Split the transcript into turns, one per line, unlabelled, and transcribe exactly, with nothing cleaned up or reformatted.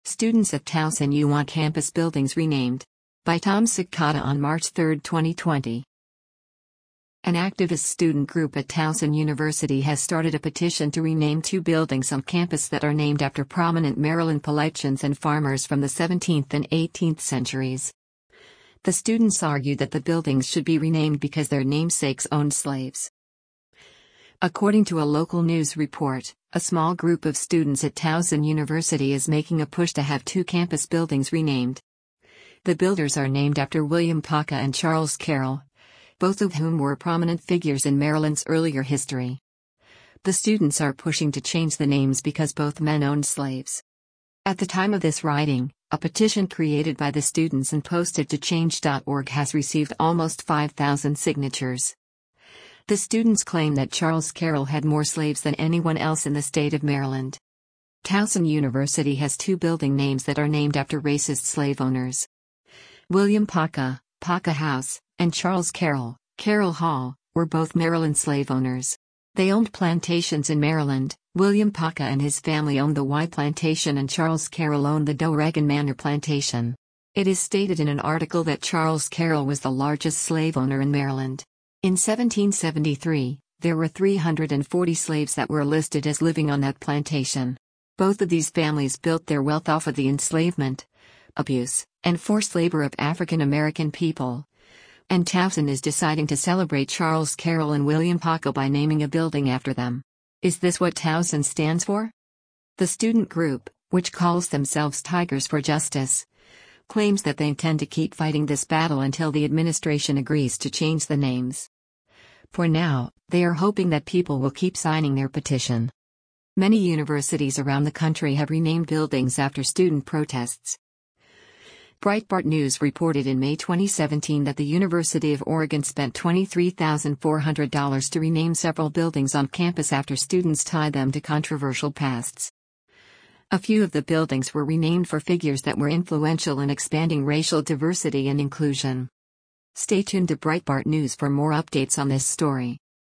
Students at Towson U want campus buildings renamed. By Tom Sakata on March third, twenty twenty. An activist student group at Towson University has started a petition to rename two buildings on campus that are named after prominent Maryland politicians and farmers from the seventeenth and eighteenth centuries. The students argue that the buildings should be renamed because their namesakes owned slaves. According to a local news report, a small group of students at Towson University is making a push to have two campus buildings renamed. The builders are named after William Paca and Charles Carroll, both of whom were prominent figures in Maryland's earlier history. The students are pushing to change the names because both men owned slaves. At the time of this writing, a petition created by the students and posted to change dot org has received almost five thousand signatures. The students claim that Charles Carroll had more slaves than anyone else in the state of Maryland. Towson University has two building names that are named after racist slave owners. William Paca, Paca House, and Charles Carroll, Carroll Hall, were both Maryland slave owners. They owned plantations in Maryland. William Paca and his family owned the Y Plantation and Charles Carroll owned the Doregan Manor Plantation. It is stated in an article that Charles Carroll was the largest slave owner in Maryland. In seventeen seventy-three, there were three hundred forty slaves that were listed as living on that plantation. Both of these families built their wealth off of the enslavement, abuse, and forced labor of African American people. And Towson is deciding to celebrate Charles Carroll and William Paca by naming a building after them. Is this what Towson stands for? The student group, which calls themselves Tigers for Justice, claims that they intend to keep fighting this battle until the administration agrees to change the names. For now, they are hoping that people will keep signing their petition. Many universities around the country have renamed buildings after student protests. Breitbart News reported in May twenty seventeen that the University of Oregon spent twenty-three thousand four hundred dollars to rename several buildings on campus after students tied them to controversial pasts. A few of the buildings were renamed for figures that were influential in expanding racial diversity and inclusion. Stay tuned to Breitbart News for more updates on this story.